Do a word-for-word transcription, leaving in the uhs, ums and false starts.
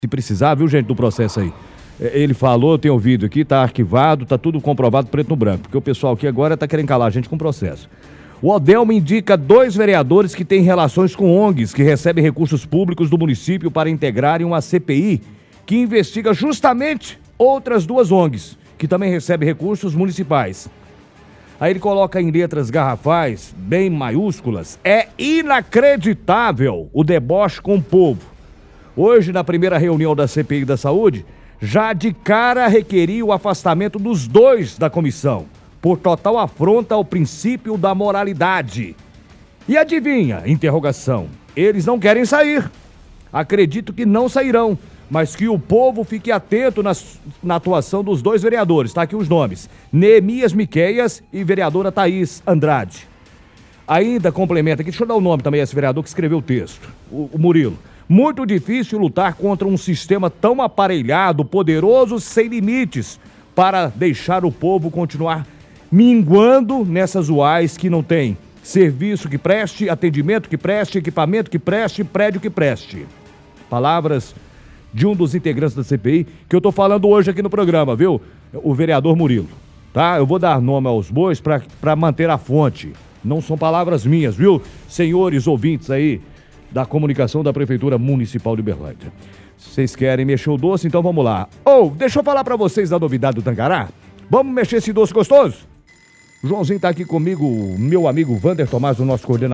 Se precisar, viu, gente, do processo aí. Ele falou, eu tenho ouvido aqui, tá arquivado, tá tudo comprovado preto no branco, porque o pessoal aqui agora tá querendo calar a gente com processo. O Odelma indica dois vereadores que têm relações com O N Gs, que recebem recursos públicos do município para integrarem uma C P I, que investiga justamente outras duas O N Gs, que também recebem recursos municipais. Aí ele coloca em letras garrafais, bem maiúsculas, é inacreditável o deboche com o povo. Hoje, na primeira reunião da C P I da Saúde, já de cara requeria o afastamento dos dois da comissão, por total afronta ao princípio da moralidade. E adivinha, interrogação, eles não querem sair. Acredito que não sairão, mas que o povo fique atento na, na atuação dos dois vereadores. Tá aqui os nomes, Neemias Miqueias e vereadora Thaís Andrade. Ainda complementa aqui, deixa eu dar o nome também a esse vereador que escreveu o texto, o, o Murilo. Muito difícil lutar contra um sistema tão aparelhado, poderoso, sem limites, para deixar o povo continuar minguando nessas uais que não tem serviço que preste, atendimento que preste, equipamento que preste, prédio que preste. Palavras de um dos integrantes da C P I, que eu tô falando hoje aqui no programa, viu? O vereador Murilo, tá? Eu vou dar nome aos bois para manter a fonte. Não são palavras minhas, viu? Senhores ouvintes aí da comunicação da Prefeitura Municipal de Uberlândia. Vocês querem mexer o doce? Então vamos lá. Ou, oh, deixa eu falar pra vocês da novidade do Tangará. Vamos mexer esse doce gostoso? O Joãozinho tá aqui comigo, meu amigo Vander Tomás, o nosso coordenador.